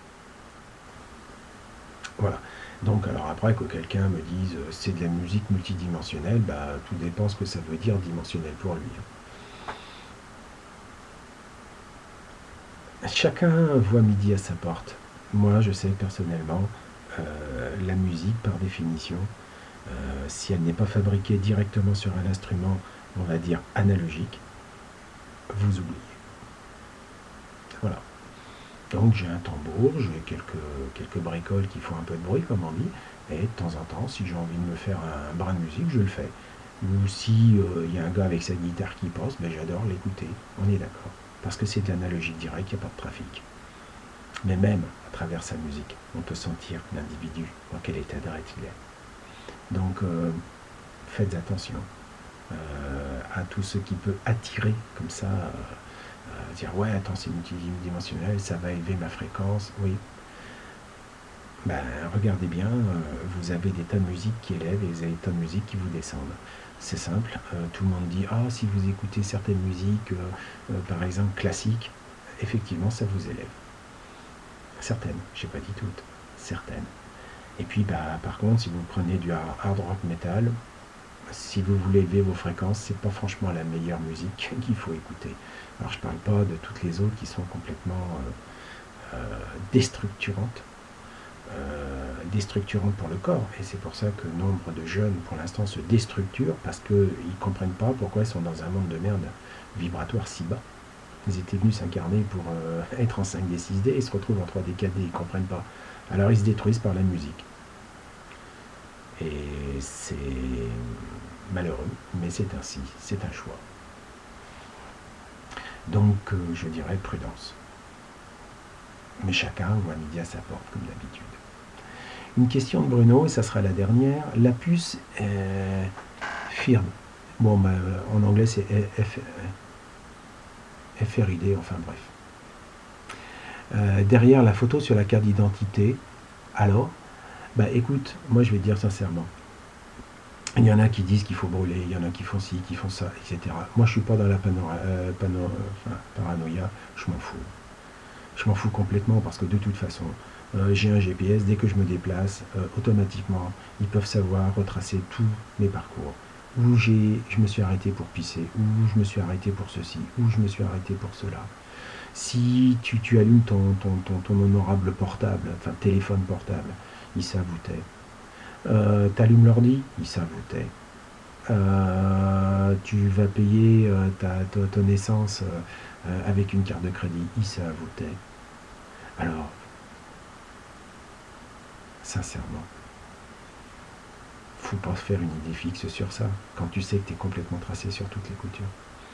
Voilà. Donc, alors après, que quelqu'un me dise c'est de la musique multidimensionnelle, bah, tout dépend ce que ça veut dire dimensionnel pour lui. Chacun voit midi à sa porte. Moi, je sais personnellement, la musique, par définition, si elle n'est pas fabriquée directement sur un instrument, on va dire analogique, vous oubliez. Voilà. Donc j'ai un tambour, j'ai quelques bricoles qui font un peu de bruit, comme on dit, et de temps en temps, si j'ai envie de me faire un brin de musique, je le fais. Ou si y a un gars avec sa guitare qui passe, ben j'adore l'écouter, on est d'accord. Parce que c'est de l'analogique direct, il n'y a pas de trafic. Mais même à travers sa musique, on peut sentir l'individu, dans quel état d'être il est. Donc faites attention à tout ce qui peut attirer comme ça. Dire ouais attends c'est multidimensionnel, ça va élever ma fréquence, oui. Ben regardez bien, vous avez des tas de musique qui élèvent et vous avez des tas de musique qui vous descendent. C'est simple, tout le monde dit ah si vous écoutez certaines musiques, par exemple classiques, effectivement ça vous élève. Certaines, j'ai pas dit toutes, certaines. Et puis bah par contre si vous prenez du hard rock metal, si vous voulez élever vos fréquences, c'est pas franchement la meilleure musique qu'il faut écouter. Alors je parle pas de toutes les autres qui sont complètement déstructurantes, déstructurantes pour le corps. Et c'est pour ça que nombre de jeunes pour l'instant se déstructurent parce qu'ils ne comprennent pas pourquoi ils sont dans un monde de merde vibratoire si bas. Ils étaient venus s'incarner pour être en 5D, 6D et se retrouvent en 3D, 4D, ils ne comprennent pas. Alors ils se détruisent par la musique. Et c'est malheureux, mais c'est ainsi, c'est un choix. Donc je dirais prudence. Mais chacun voit midi à sa porte, comme d'habitude. Une question de Bruno, et ça sera la dernière. La puce FIRD. Bon, bah, en anglais c'est FRID, enfin bref. Derrière la photo sur la carte d'identité, alors, bah écoute, moi je vais te dire sincèrement, il y en a qui disent qu'il faut brûler, il y en a qui font ci, qui font ça, etc. Moi je suis pas dans la paranoïa, je m'en fous. Je m'en fous complètement parce que de toute façon, j'ai un GPS, dès que je me déplace, automatiquement, ils peuvent savoir retracer tous mes parcours. Où je me suis arrêté pour pisser, où je me suis arrêté pour ceci, où je me suis arrêté pour cela. Si tu allumes ton honorable portable, enfin téléphone portable, ils savent où t'es. T'allumes l'ordi, ils savent où t'es. Tu vas payer ton essence avec une carte de crédit, ils savent où t'es. Alors, sincèrement, faut pas se faire une idée fixe sur ça, quand tu sais que tu es complètement tracé sur toutes les coutures.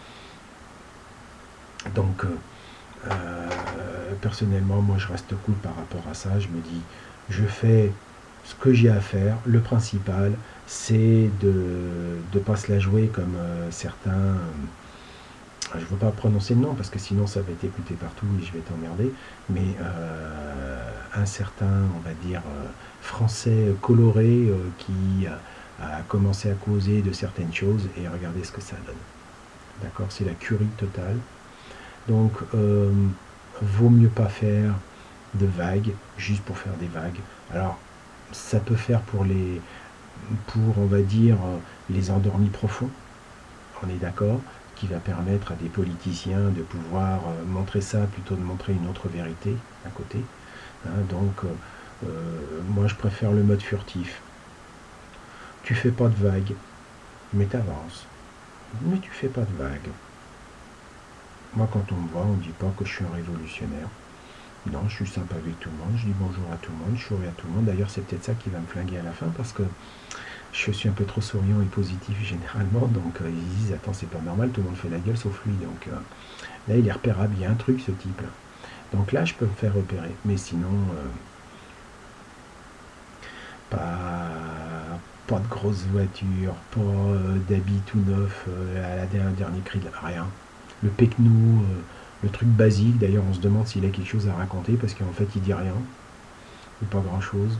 Donc, personnellement, moi je reste cool par rapport à ça, je me dis, je fais ce que j'ai à faire, le principal, c'est de ne pas se la jouer comme certains... je ne veux pas prononcer le nom parce que sinon ça va être écouté partout et je vais t'emmerder, mais un certain, on va dire, français coloré qui a commencé à causer de certaines choses et regardez ce que ça donne. D'accord, c'est la curie totale. Donc, vaut mieux pas faire de vagues juste pour faire des vagues. Alors, ça peut faire pour on va dire, les endormis profonds, on est d'accord, qui va permettre à des politiciens de pouvoir montrer ça plutôt de montrer une autre vérité à côté. Hein, donc, moi je préfère le mode furtif. Tu fais pas de vagues, mais t'avances. Mais tu fais pas de vagues. Moi, quand on me voit, on ne dit pas que je suis un révolutionnaire. Non, je suis sympa avec tout le monde, je dis bonjour à tout le monde, je souris à tout le monde. D'ailleurs, c'est peut-être ça qui va me flinguer à la fin, parce que je suis un peu trop souriant et positif généralement, donc ils disent, attends, c'est pas normal, tout le monde fait la gueule sauf lui. Donc là, il est repérable, il y a un truc, ce type-là. Donc là, je peux me faire repérer, mais sinon, pas de grosses voitures, pas d'habits tout neufs à la dernier cri, rien. Le pecno, le truc basique, d'ailleurs on se demande s'il a quelque chose à raconter, parce qu'en fait il dit rien, ou pas grand chose.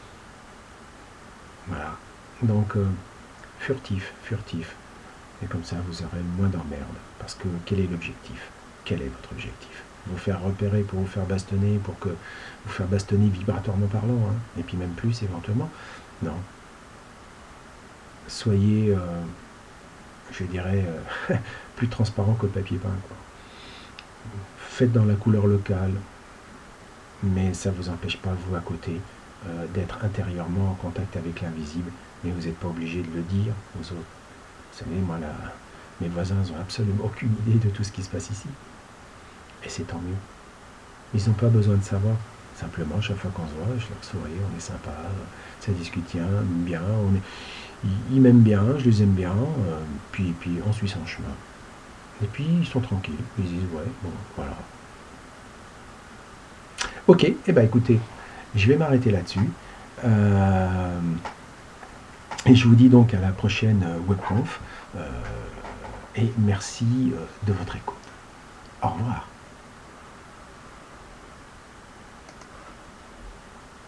Voilà. Donc furtif, furtif. Et comme ça vous aurez moins d'emmerde. Parce que quel est l'objectif? Quel est votre objectif? Vous faire repérer pour vous faire bastonner, pour que vous faire bastonner vibratoirement parlant, hein, et puis même plus éventuellement. Non. Soyez, je dirais, plus transparent que le papier peint, quoi. Faites dans la couleur locale, mais ça ne vous empêche pas, vous à côté, d'être intérieurement en contact avec l'invisible, mais vous n'êtes pas obligé de le dire aux autres. Vous savez, moi, mes voisins n'ont absolument aucune idée de tout ce qui se passe ici. Et c'est tant mieux. Ils n'ont pas besoin de savoir. Simplement, chaque fois qu'on se voit, je leur souris, on est sympa, ça discute bien, ils m'aiment bien, je les aime bien, puis on suit son chemin. Et puis ils sont tranquilles, ils disent ouais, bon, voilà. Ok, et ben écoutez, je vais m'arrêter là-dessus. Et je vous dis donc à la prochaine webconf. Et merci de votre écoute. Au revoir.